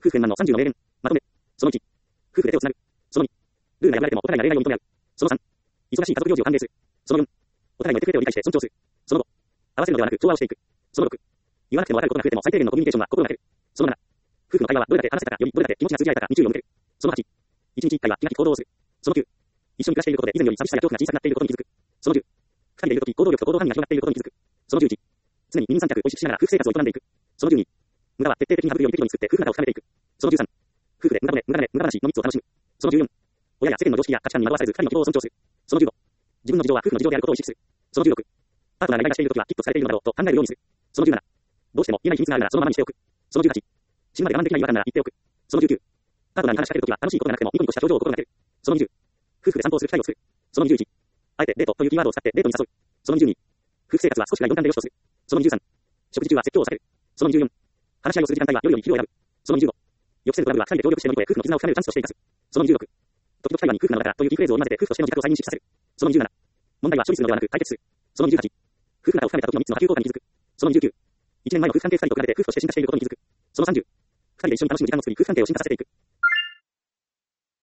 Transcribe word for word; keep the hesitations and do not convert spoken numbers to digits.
夫婦円満のさんじゅうの名言。まとめ。そのいち。夫婦で手をつなぐ。そのに。ルールが破られてもお互いが例外を認め合う。そのさん。忙しい家族行事を歓迎する。そのよん。お互いの手手を理解して尊重する。そのご。合わせるのではなく調和をしていく。そのろく。言わなくても分かることが増えても最低限のコミュニケーションは心がける。そのなな。夫婦の会話はどれだけ話せたかよりどれだけ気持ちが通じ合えたかに注意を向ける。そのはち。一日一回は気が利く行動をする。そのきゅう。一緒に暮らしていることで以前より寂しさや恐怖が小さくなっていることに気づく。そのじゅう。二人でいるとき行動力と行動範囲が広がっていることに気づく。そのじゅういち。常に二人三脚を意識しながら夫婦生活を営んでいく。そのじゅうに。無駄は徹底的に省くように適度に作って夫婦仲を深めていく。そのじゅうさん。夫婦で無駄骨、無駄骨、無駄話の密を楽しむ。そのじゅうよん。親や世間の常識や価値観に惑わされず二人の希望を尊重する。そのじゅうご。自分の事情は夫婦の事情であることを意識する。そのじゅうろく。パートナーがイライラしているときはきっとされているのだろうと考えるようにする。そのじゅうなな。どうしても言えない秘密があるならそのままにしておく。そのじゅうはち。死ぬまで我慢できない違和感なら言っておく。そのじゅうきゅう。パートナーに話しかけるときは楽しいことがなくてもニコニコした表情を心がける。そのにじゅう。夫婦で散歩をする機会を作る。そのにじゅういち。あえてデートというキーワードを使ってデートに誘う。そのにじゅうに。夫婦生活は少しがよんかんで良しとする。そのにじゅうさん。食事中は説教を避ける。そのにじゅうよん。話し合いをする時間帯は夜より昼を選ぶ。そのにじゅうご。抑制力トラブルはふたりで協力して乗り越え夫婦の絆を深めるチャンスとして生かす。そのにじゅうろく。時々会話に夫婦なのだからというキーフレーズを織り交ぜて夫婦としての自覚を再認識させる。そのにじゅうなな。問題は処理するのではなく解決する。そのにじゅうはち。夫婦仲を深めた時のみっつの波及効果に気づく。そのにじゅうきゅう。いちねんまえの夫婦関係ふたりと比べて夫婦として進化していることに気づく。そのさんじゅう。ふたりで一緒に楽しむ時間を作り夫婦関係を進化させていく。